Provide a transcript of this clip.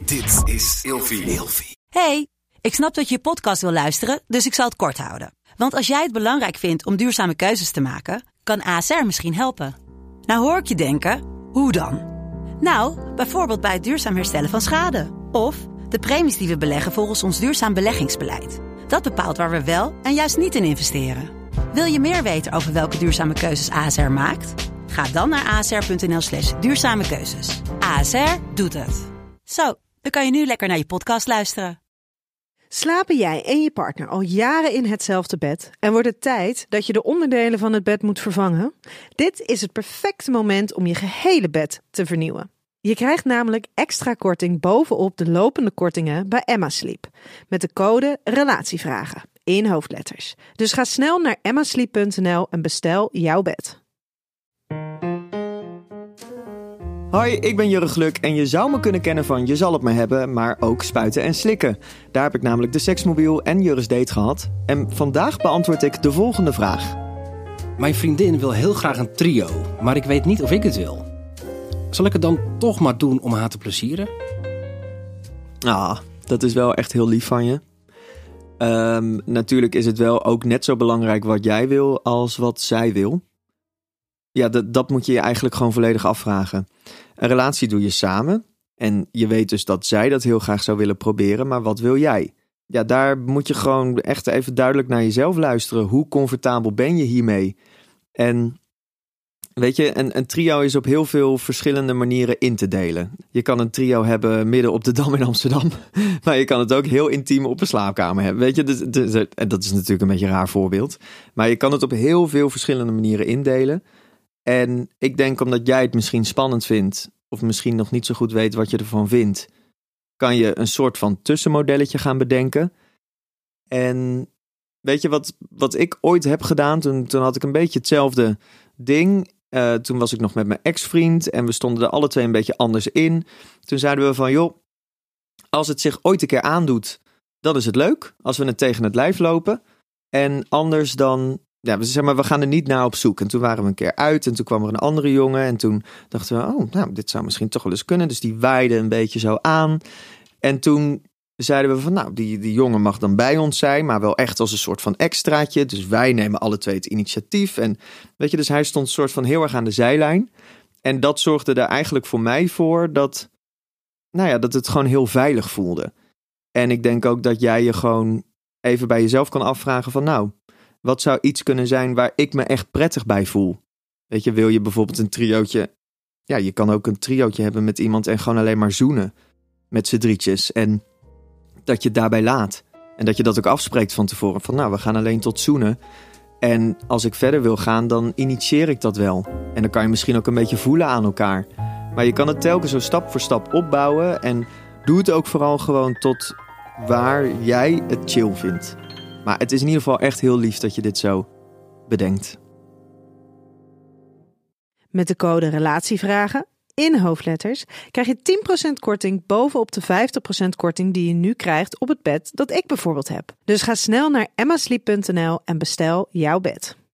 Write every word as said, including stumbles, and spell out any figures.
Dit is Ilfie. Hey, ik snap dat je je podcast wil luisteren, dus ik zal het kort houden. Want als jij het belangrijk vindt om duurzame keuzes te maken, kan A S R misschien helpen. Nou hoor ik je denken, hoe dan? Nou, bijvoorbeeld bij het duurzaam herstellen van schade. Of de premies die we beleggen volgens ons duurzaam beleggingsbeleid. Dat bepaalt waar we wel en juist niet in investeren. Wil je meer weten over welke duurzame keuzes A S R maakt? Ga dan naar asr.nl slash duurzame keuzes. A S R doet het. Zo, dan kan je nu lekker naar je podcast luisteren. Slapen jij en je partner al jaren in hetzelfde bed en wordt het tijd dat je de onderdelen van het bed moet vervangen? Dit is het perfecte moment om je gehele bed te vernieuwen. Je krijgt namelijk extra korting bovenop de lopende kortingen bij Emma Sleep. Met de code RELATIEVRAGEN in hoofdletters. Dus ga snel naar emma sleep punt n l en bestel jouw bed. Hoi, ik ben Jurre Gluk en je zou me kunnen kennen van Je zal het me hebben, maar ook Spuiten en Slikken. Daar heb ik namelijk de Seksmobiel en Jurre's Date gehad. En vandaag beantwoord ik de volgende vraag. Mijn vriendin wil heel graag een trio, maar ik weet niet of ik het wil. Zal ik het dan toch maar doen om haar te plezieren? Ah, dat is wel echt heel lief van je. Um, natuurlijk is het wel ook net zo belangrijk wat jij wil als wat zij wil. Ja, dat, dat moet je je eigenlijk gewoon volledig afvragen. Een relatie doe je samen. En je weet dus dat zij dat heel graag zou willen proberen. Maar wat wil jij? Ja, daar moet je gewoon echt even duidelijk naar jezelf luisteren. Hoe comfortabel ben je hiermee? En weet je, een, een trio is op heel veel verschillende manieren in te delen. Je kan een trio hebben midden op de Dam in Amsterdam. Maar je kan het ook heel intiem op een slaapkamer hebben. Weet je, dus, dus, en dat is natuurlijk een beetje een raar voorbeeld. Maar je kan het op heel veel verschillende manieren indelen. En ik denk omdat jij het misschien spannend vindt, of misschien nog niet zo goed weet wat je ervan vindt, kan je een soort van tussenmodelletje gaan bedenken. En weet je wat, wat ik ooit heb gedaan? Toen, toen had ik een beetje hetzelfde ding. Uh, toen was ik nog met mijn ex-vriend en we stonden er alle twee een beetje anders in. Toen zeiden we van, joh, als het zich ooit een keer aandoet, dan is het leuk. Als we het tegen het lijf lopen. En anders dan... Ja, we, zeg maar, we gaan er niet naar op zoek. En toen waren we een keer uit en toen kwam er een andere jongen. En toen dachten we, oh, nou, dit zou misschien toch wel eens kunnen. Dus die waaide een beetje zo aan. En toen zeiden we van, nou, die, die jongen mag dan bij ons zijn. Maar wel echt als een soort van extraatje. Dus wij nemen alle twee het initiatief. En weet je, dus hij stond soort van heel erg aan de zijlijn. En dat zorgde er eigenlijk voor mij voor dat, nou ja, dat het gewoon heel veilig voelde. En ik denk ook dat jij je gewoon even bij jezelf kan afvragen van, nou, wat zou iets kunnen zijn waar ik me echt prettig bij voel? Weet je, wil je bijvoorbeeld een triootje... Ja, je kan ook een triootje hebben met iemand en gewoon alleen maar zoenen. Met z'n drietjes. En dat je het daarbij laat. En dat je dat ook afspreekt van tevoren. Van nou, we gaan alleen tot zoenen. En als ik verder wil gaan, dan initieer ik dat wel. En dan kan je misschien ook een beetje voelen aan elkaar. Maar je kan het telkens zo stap voor stap opbouwen. En doe het ook vooral gewoon tot waar jij het chill vindt. Maar het is in ieder geval echt heel lief dat je dit zo bedenkt. Met de code RELATIEVRAGEN in hoofdletters krijg je tien procent korting bovenop de vijftig procent korting die je nu krijgt op het bed dat ik bijvoorbeeld heb. Dus ga snel naar emma sleep punt n l en bestel jouw bed.